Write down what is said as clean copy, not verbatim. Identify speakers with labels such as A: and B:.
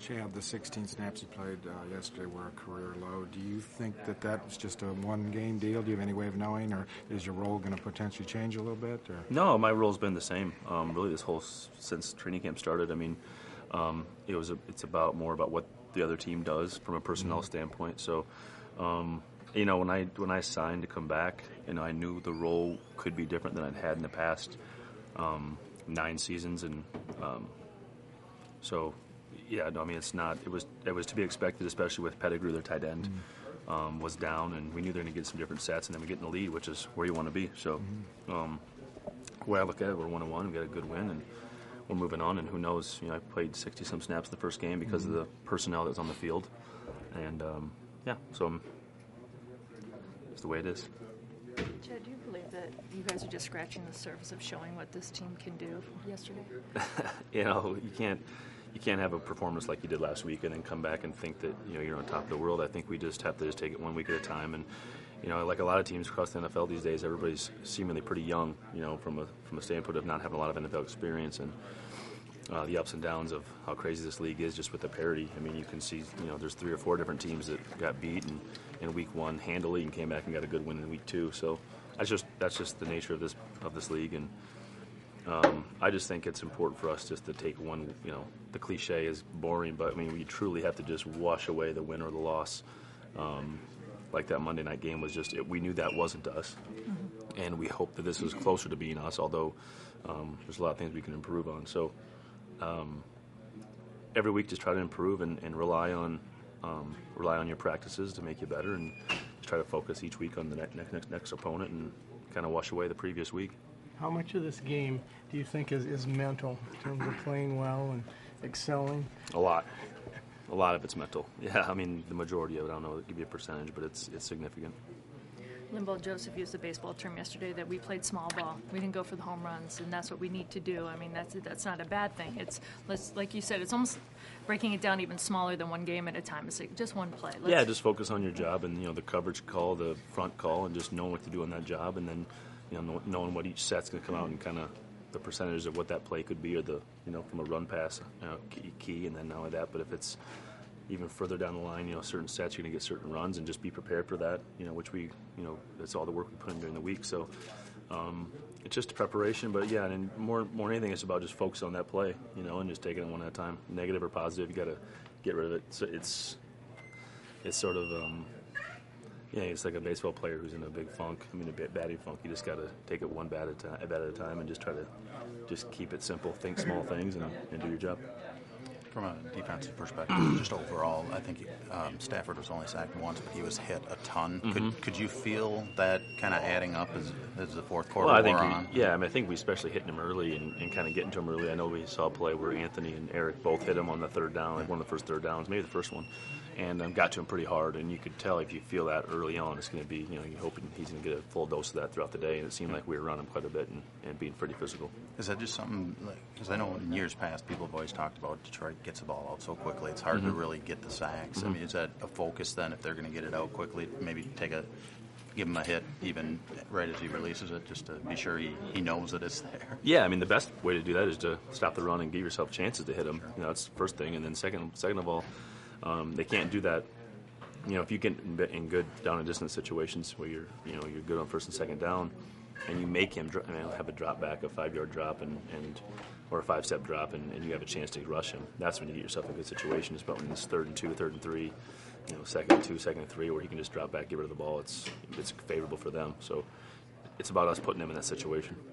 A: Chad, the 16 snaps he played yesterday were a career low. Do you think that was just a one-game deal? Do you have any way of knowing, or is your role going to potentially change a little bit? Or?
B: No, my role's been the same. Really, this whole since training camp started. I mean, it's more about what the other team does from a personnel standpoint. So, when I signed to come back, I knew the role could be different than I'd had in the past 9 seasons, and so. Yeah, no, I mean it's not. It was to be expected, especially with Pettigrew, their tight end, was down, and we knew they're going to get some different sets, and then we get in the lead, which is where you want to be. So, the way I look at it, we're 1-1. We got a good win, and we're moving on. And who knows? I played 60-some snaps the first game because of the personnel that was on the field, and so it's the way it is.
C: Chad, do you believe that you guys are just scratching the surface of showing what this team can do yesterday? You can't have a performance like you did last week and then come back and think that you're on top of the world. I think we just have to take it 1 week at a time. And like a lot of teams across the NFL these days, everybody's seemingly pretty young. From a standpoint of not having a lot of NFL experience and the ups and downs of how crazy this league is just with the parity. I mean, you can see there's 3 or 4 different teams that got beat in week 1 handily and came back and got a good win in week 2. So that's just the nature of this league. And I just think it's important for us just to take one, the cliche is boring, but I mean, we truly have to just wash away the win or the loss. Like that Monday night game was we knew that wasn't us. And we hope that this was closer to being us, although there's a lot of things we can improve on. So every week just try to improve and rely on your practices to make you better, and just try to focus each week on the next opponent and kind of wash away the previous week.
D: How much of this game do you think is mental in terms of playing well and excelling?
B: A lot. A lot of it's mental. Yeah, I mean, the majority of it. I don't know, I'll give you a percentage, but it's significant.
C: Linval Joseph used the baseball term yesterday that we played small ball. We didn't go for the home runs, and that's what we need to do. I mean, that's not a bad thing. Like you said, it's almost breaking it down even smaller than one game at a time. It's like just one play.
B: Just focus on your job and the coverage call, the front call, and just knowing what to do on that job, and then knowing what each set's going to come out and kind of the percentage of what that play could be, or the from a run pass key, and then not only that, but if it's even further down the line, certain sets you're going to get certain runs, and just be prepared for that. Which we, that's all the work we put in during the week. So it's just preparation, but yeah, and more than anything, it's about just focus on that play, and just taking it one at a time, negative or positive. You got to get rid of it. So it's sort of. It's like a baseball player who's in a big funk. I mean, a batting funk. You just got to take it one bat at a time, and just try to just keep it simple. Think small things and do your job.
E: From a defensive perspective, just overall, I think Stafford was only sacked once, but he was hit a ton. Could you feel that kind of adding up as the fourth quarter wore on?
B: I think we especially hitting him early and kind of getting to him early. I know we saw a play where Anthony and Eric both hit him on the third down, like one of the first third downs, maybe the first one, and got to him pretty hard. And you could tell if you feel that early on, it's going to be, you're hoping he's going to get a full dose of that throughout the day. And it seemed like we were running quite a bit and being pretty physical.
E: Is that just something, because I know in years past people have always talked about Detroit gets the ball out so quickly, it's hard to really get the sacks. I mean, is that a focus then if they're going to get it out quickly, maybe give him a hit even right as he releases it, just to be sure he knows that it's there?
B: Yeah, I mean, the best way to do that is to stop the run and give yourself chances to hit him. Sure. That's the first thing. And then second of all, they can't do that. If you get in good down and distance situations where you're good on first and second down, and you make him have a drop back, a 5-yard drop, or a 5-step drop, and you have a chance to rush him. That's when you get yourself in a good situation. It's about when it's 3rd and 2, 3rd and 3, second and 2, second and 3, where he can just drop back, get rid of the ball. It's favorable for them. So it's about us putting them in that situation.